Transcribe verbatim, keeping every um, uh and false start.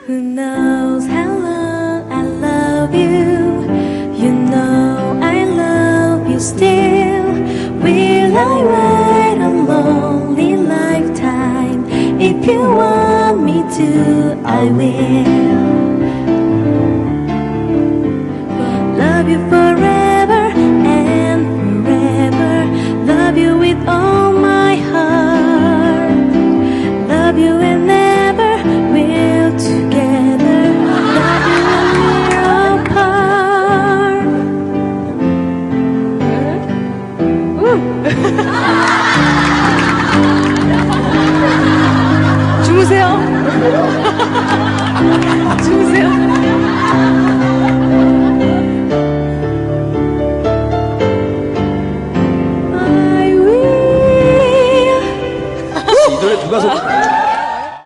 Who knows how long I love you? You know I love you still. Will I wait a lonely lifetime? If you want me to, I will. Love you forever and forever. Love you with all my heart. Love you and never will together. Love you when we're apart. 주무세요.